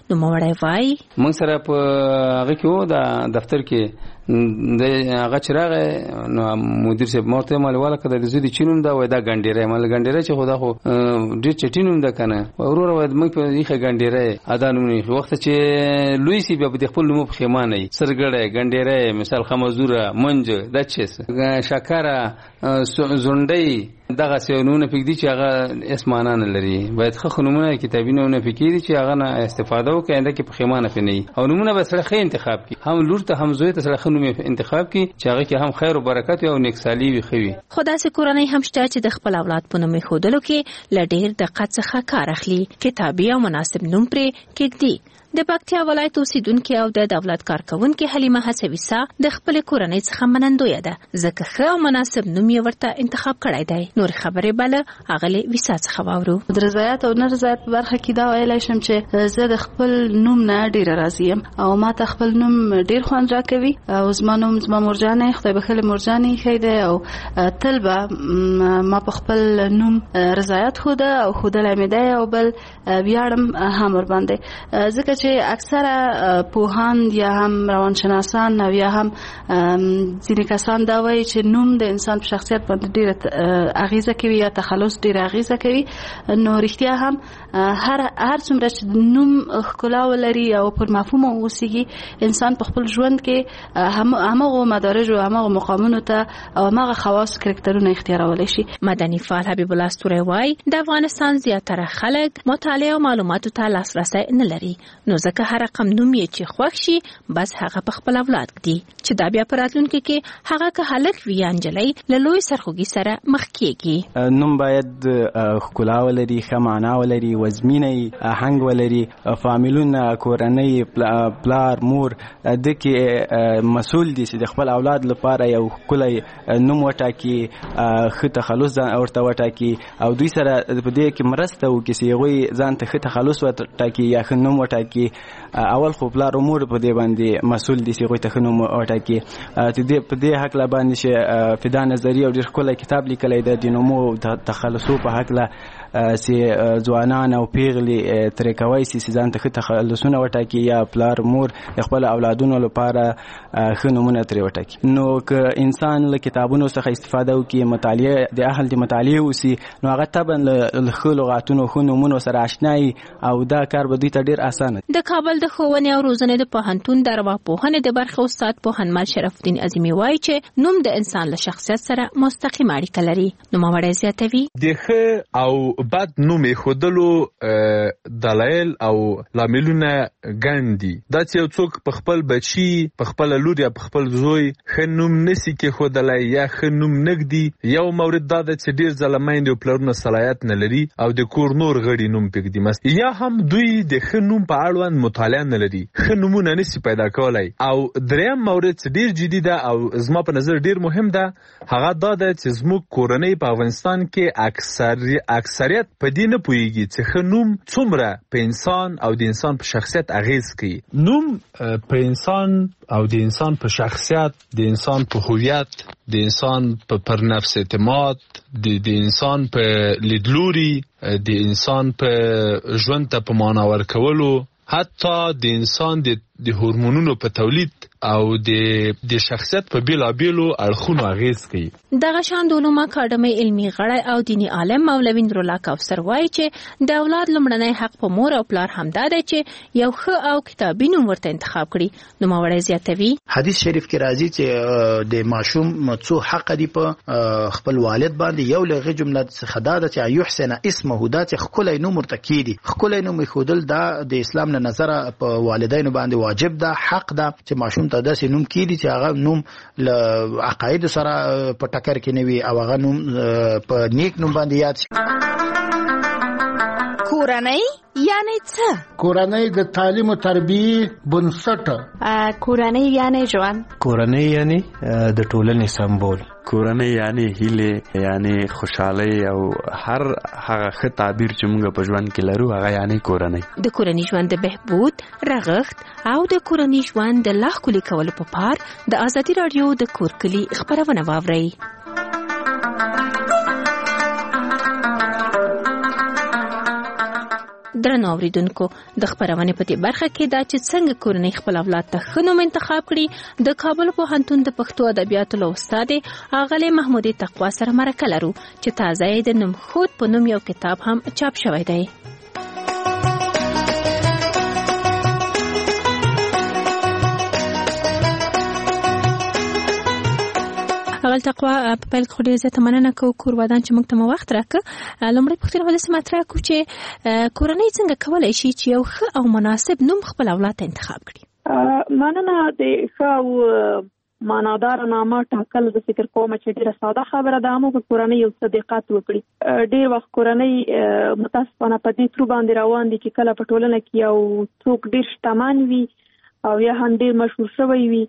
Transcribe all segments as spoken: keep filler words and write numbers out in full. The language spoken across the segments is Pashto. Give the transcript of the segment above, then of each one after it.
نوموړی وایي موږ سره په هغه کې وو د دفتر کې د هغه چراغ نو مدیر صاحب مورته مالواله کده د زیدي چینوم دا وای دا ګنډیره مال ګنډیره چې خدا خو ډیر چټینوم دا کنه ورور وای موږ په یخه ګنډیره ادانونی وخت چې لوی سی به د خپل نوم په خیمانه سرګړې ګنډیره مثال خمزوره منج د چس شکره زونډي دغه سيونونه پکې چې هغه اسمانه نه لري باید خو نمونه کتابونه نه فکر چې هغه نه استفاده وکړي انده کې په خیمانه پني او نمونه به سره خې انتخاب کی هم لور ته هم زوی ته سره خنوم انتخاب کی چې هغه کې هم خیر او برکت او نیکسالي وي خوي خدا سي کورنۍ هم شته چې د خپل اولاد په نوم خودلو کې لډیر دقت څخه کار اخلي کتابي او مناسب نوم پرې کېږي د پکتیا ولایت اوسیدونکو او د دولت کارکونکو حلیمه حسویسا د خپل کورنۍ څخه منندوی ده ځکه ښه او مناسب نوم یې ورته انتخاب کړی دی نور خبرې بل اغلی ویسا څخه واورو د رضایت او نرضایت په برخه کې دا ویلای شم چې زه د خپل نوم نه ډیر راضی یم او ما ته خپل نوم ډیر خوند راکوي او زما نوم زما مرجانه خدای بخله مرجانه خیده او تل به ما په خپل نوم رضایت خوده او خوده لمیده او بل بیاړم هم ور باندې ځکه چې اکثره پوهان یا هم روانشناسان او یا هم ځینې کسان دا وایي چې نوم د انسان په شخصیت باندې ډیره اغیزه کوي یا تخلص ډیره اغیزه کوي نو رښتیا هم هر هر څومره چې نوم ښکلا ولري او پر مفهوم اوسېږي انسان په خپل ژوند کې همغه مدارج او همغه مقامونو ته او همغه خواص کرکټرونه اختیارولای شي. مدني فعال حبیب الله ستوري وایي د افغانستان زیاتره خلک مطالعه او معلوماتو ته لاسرسی نه لري نو ځکه هر رقم نوم یې چې خوښ شي بس هغه په خپل اولاد دی چې دا بیا پراتلونکو کې هغه که هلک وي انجلۍ له لوی سرخوږي سره مخ کېږي. نوم باید ښکلا ولري ښه معنا ولري وزمینه آهنګ ولري فامیلونه کورنۍ پلار مور د کې مسؤل دي چې د خپل اولاد لپاره یو ښکلی نوم وټاکي ښه تخلص ورته وټاکي او دوی سره په دې کې مرسته وکړي چې هغوی ځان ته ښه تخلص وټاکي یا ښه نوم وټاکي اول خو پلار امور په دې باندې مسؤل دي چې هغوی ته ښه نوم وټاکي چې په دې حق لا باندې چې فدا نظریه او ډېر ښکلی کتاب لیکلی دی د نومو تخلصو په حق لا چې ځوانان او پیغلې ترې کوی شي چې ځان ته ښه تخلصونه وټاکي یا پلار مور د خپل اولادونو لپاره ښه نومونه ترې وټاکي. نو که انسان له کتابونو څخه استفاده وکړي مطالعه د اهل د مطالعې وسي نو هغه طبعا له ښه لغاتونو ښه نومونو سره اشنایي او دا کار به دوی ته ډېر اسانه. د کابل د ښوونې او روزنې د پوهنتون د ارواپوهنې د برخې استاد پوهنمل شرف الدین عظیمي وایي چې نوم د انسان له شخصیت سره مستقیم اړیکه لري. نوموړی زیاتوي د ښه او بد نوم ایښودلو دلایل او لاملونه ګڼ دي. دا چې یو څوک په خپل بچي په خپله لور یا په خپل زوی ښه نوم نسي کېښودلی یا ښه نوم نږدي یو مورد دا ده چې ډېر ځله میندې او پلرونه صلاحیت نه لري او د کور نور غړي نوم پرېږدي یا هم دوی د ښه نوم په اړوند مطالعه نه لري ښه نومونه نسي پیدا کولی. او دریم مورد چې ډېر جدي ده او زما په نظر ډېر مهم ده هغه دا ده چې زموږ کورنۍ په افغانستان کې اکثر اکثریت په دې نه پوهېږي چې ښه نوم څومره په انسان او د انسان په شخصیت اغیز کوي. نوم په انسان او د انسان په شخصیت د انسان په هویت د انسان په پر نفس اعتماد د د انسان په لیدلوري د انسان په ژوند ته په معنا ورکولو حتی د انسان د د هورمونونو په تولید او د د شخصیت په بیلابیلو اړخونو اغیز کوي. دغه شان د علومو اکاډمۍ علمي غړی او دیني عالم مولوي نورالله کوثر وایي چې د اولاد لومړنی حق په مور او پلار همدا دی چې یو ښه او کتابي نوم ورته انتخاب کړي. نوموړی زیاتوي حدیث شریف کې راځي چې د ماشوم څو حق دي په خپل والد باندې یو لغه جمله څخه دا ده چې یحسن اسمه دا چې ښکلی نوم ورته کېږي. ښکلی نوم ایښودل دا د اسلام له نظره په والدینو باندې واجب ده حق ده چې ماشوم ته داسې نوم کېږي چې هغه نوم له عقایدو سره په ټکر کې نه وي او هغه نوم په نیک نوم باندې یاد شي. کورنۍ یعنی څه؟ کورنۍ د تعلیم او تربیې بنسټ. کورنۍ یعنی ژوند. کورنۍ یعنی د ټولنې سمبول. کورنۍ یعنی هیله یعنی خوشحالي او هر هغه ښه تعبیر چې موږ په ژوند کې لرو هغه یعنی کورنۍ. د کورنۍ ژوند د بهبود رغښت او د کورنۍ ژوند د لا ښکلي کولو په پار د ازادي راډیو د کور کلي خپرونه واورئ. درنو اوریدونکو د خبرونه په دې برخه کې دا چې څنګه کورنۍ خپل اولاد ته ښه نوم انتخاب کړي د کابل پوهنتون د پښتو ادبیاتو له استاد اغلې محمودي تقوا سره مرکه لرو چې تازه یې د نمخود په نوم یو کتاب هم چاپ شوی دی. اول تقوا په پیل کې ډېر زیاته مننه کوو کور ودان چې موږ ته مو وخت راکړه. لومړی پوښتنه به داسې مطرح کړو چې کورنۍ څنګه کولی شي چې یو ښه او مناسب نوم خپل اولاد ته انتخاب کړي؟ مننه. د ښه او معنادار نامه ټاکل د فکر کوم چې ډېره ساده خبره ده، موږ کورنۍ یو څه دقت وکړي. ډېر وخت کورنۍ متاسفانه په دې ترو باندې روان دي چې کله په ټولنه کې یو څوک ډېر شتمن وي او یا هم ډېر مشهور شوی وي،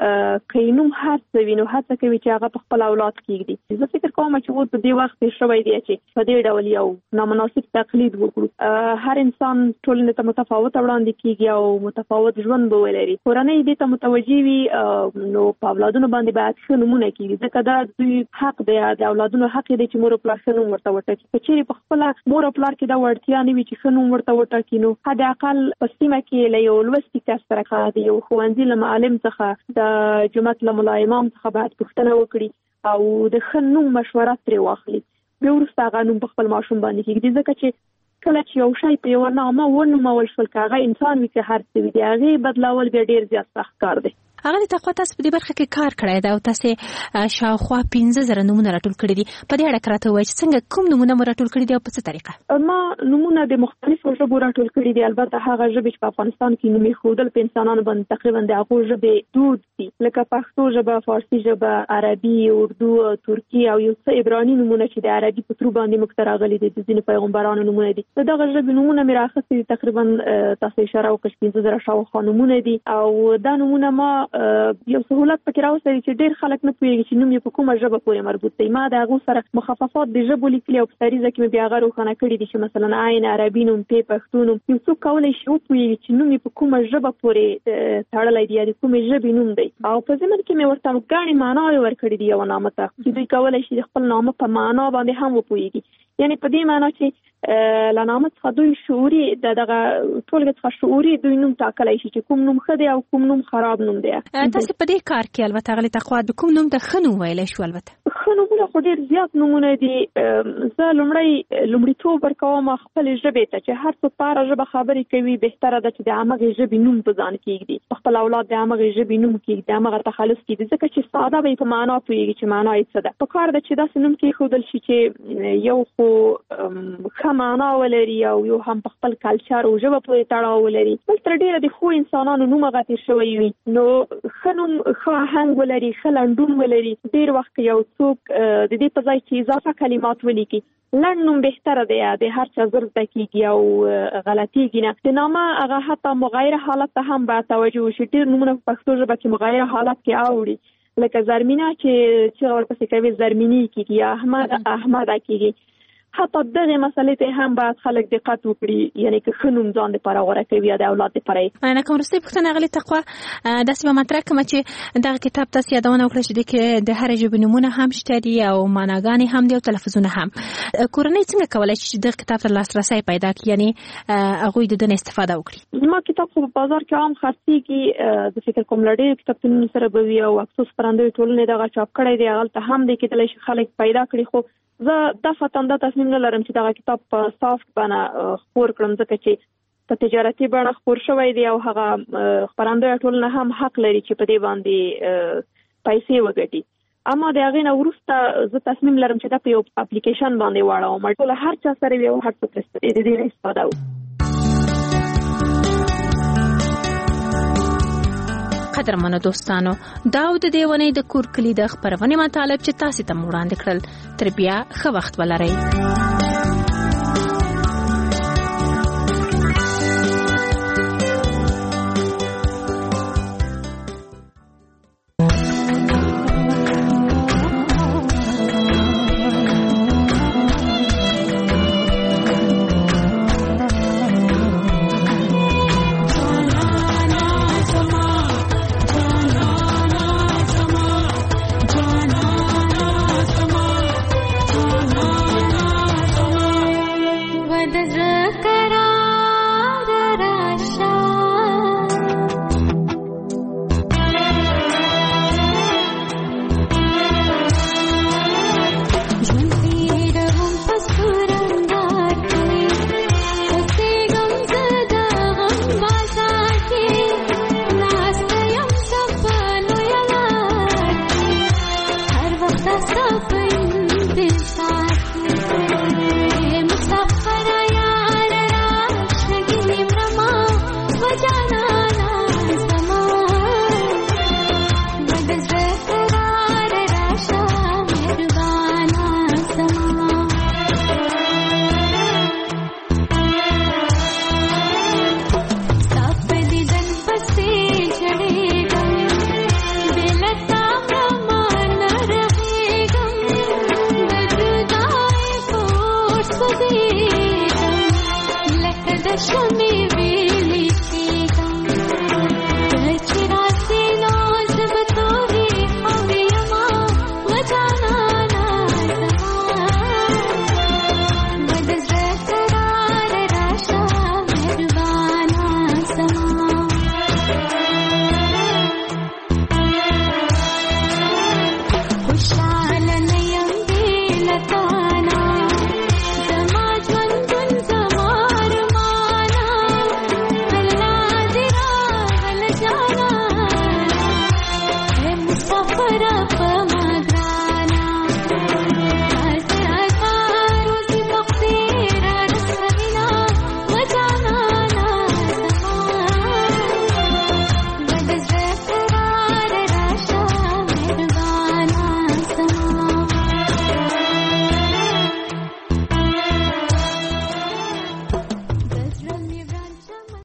که نوم هر څه وي نو هڅه کوي چې هغه په خپل اولاد کېږدي. زه فکر کوم چې اوس په دې وخت کې شوی دی چې په دې ډول یو نامناسب تقلید وکړو. هر انسان ټولنې ته متفاوت وړاندې کېږي او متفاوت ژوند به ولري. کورنۍ دې ته متوجه وي نو په اولادونو باندې باید ښه نومونه کېږي، ځکه دا دوی حق دی، د اولادونو حق دی چې مور او پلار ښه نوم ورته وټاکي. که چېرې په خپله مور او پلار کې دا وړتیا نه وي چې ښه نوم ورته وټاکي، نو حد اقل په سیمه کې له یو لوستي کس سره د یو ښوونځي له معلم څخه د جومات له ملا امام څخه باید پوښتنه وکړي او د ښه نوم مشوره ترې واخلي. بیا وروسته هغه نوم په خپل ماشوم باندې کېږدي، ځکه چې کله چې یو شی په یوه نامه ونومول شول، که هغه انسان وي که هر څه وي، د هغې بدلول بیا ډېر زیات سخت کار دی. هغه د تقوا تاسو په دې برخه کې کار کړی دی او تاسو شاوخوا پنځه زره نومونه راټول کړي دي. په دې اړه راته ووایئ چې څنګه کوم نومونه مو راټول کړي دي او په څه طریقه؟ ما نومونه د مختلفو ژبو راټول کړي دي. البته هغه ژبې چې په افغانستان کې نوم ایښودل په انسانانو باندې تقریبا د هغو ژبې دود دي، لکه پښتو ژبه، فارسي ژبه، عربي، اردو، ترکي او یو څه عبراني نومونه چې د عربي په ترو باندې موږ ته راغلي دي، د ځینو پیغمبرانو نومونه دي. د دغه ژبې نومونه مې رااخیستي دي، تقریبا تاسو اشاره وکړه چې پنځه زره شاوخوا نومونه دي. او دا نومونه ما یو سهولت پکې راوستل چې ډېر خلک نه پوهېږي چې نوم یې په کومه ژبه پورې مربوط دی. ما د هغو سره مخففات د ژبو لیکلي او په سریزه کې مې بیا هغه روښانه کړي دي چې مثلا عین عربي نوم، پې پښتو نوم. یو څوک کولی شي وپوهېږي چې نوم یې په کومه ژبه پورې تړلی دی یا د کومې ژبې نوم دی. او په ضمن کې مې ورته ګڼې معناوې ورکړي دي یوه نامه ته، چې دوی کولی شي د خپل نامه په معنا باندې هم وپوهېږي. یعنی په دې معنا چې له نامه څخه دوی شعوري د دغه ټولګې څخه شعوري دوی نوم ټاکلی شي چې کوم نوم ښه دی او کوم نوم خراب نوم دی. تاسو په دې کار کې البته هغه تقوا د کوم نوم د ښه نوم ویلی شو؟ البته ښه نومونه خو ډېر زیات نومونه دي. زه لومړی لومړیتوب ورکوم خپلې ژبې ته چې هر څوک په هره ژبه خبرې کوي، بهتره ده چې د همغې ژبې نوم په ځان کېږدي، په خپل اولاد د همغې ژبې نوم کېږدي، همغه تخلص کېږدي، ځکه چې ساده به یې په معنا پوهېږي چې معنا یې څه ده. په کار ده چې داسې نوم کېښودل شي چې یو خو ښه معنا ولري او یو هم په خپل کلچر او ژبه پورې تړاو ولري. بل تر ډېره د ښو انسانانو نوم هغه تېر شوی وي، نو ښه نوم ښه آهنګ ولري، ښه لنډون ولري. ډېر وخت یو څوک د دې په ځای چې اضافه کلمات ولیکي، لنډ نوم بهتره دی، د هر چا زر زده کېږي او غلطېږي نه. د نامه هغه حتی مغایره حالت ته هم باید توجه وشي. ډېر نومونه په پښتو ژبه کې مغایره حالت کې اوړي، لکه زرمینه چې چې ورپسې کوي زرمینی کېږي یا احمد احمده کېږي. حتی دغه مسلې ته هم باید خلک دقت وکړي، یعنی که ښه نوم ځان دپاره غوره کوي یا د اولاد دپاره یې. مننه کوم. وروستۍ پوښتنه اغلې تقوا داسې به مطرح کړم چې دغه کتاب تاسو یادونه وکړه چې دې کې د هرې ژبې نومونه هم شته دي او معناګانې هم دي او تلفظونه هم. کورنۍ څنګه کولی شي چې دغه کتاب ته لاسرسی پیدا کړي، یعنې هغوی د ده نه استفاده وکړي؟ زما کتاب خو په بازار کې عام خرڅېږي. زه فکر کوم له ډېرو کتابتونونو سره به وي او افسوس خپرندویو ټولنې دغه چاپ کړی دی، هغلته هم دی کېدلی شي خلک پیدا کړي. خو زه دفعتاً دا تصمیم نه لرم چې دغه کتاب په سافت بڼه خپور کړم، ځکه چې په تجارتي بڼه خپور شوی دی او هغه خپرندویه ټولنه هم حق لري چې په دې باندې پیسې وګټي. اما د هغې نه وروسته زه تصمیم لرم چې دا په یو اپلیکیشن باندې واړوم، ټول هر چا سره وي او هر څوک د دې نه استفاده وکړي. قدرمنو دوستانو، دا و د دې ونې د کور کلي د خپرونې مطالب چې تاسې ته مو وړاندې کړل. تر بیا ښه وخت ولرئ.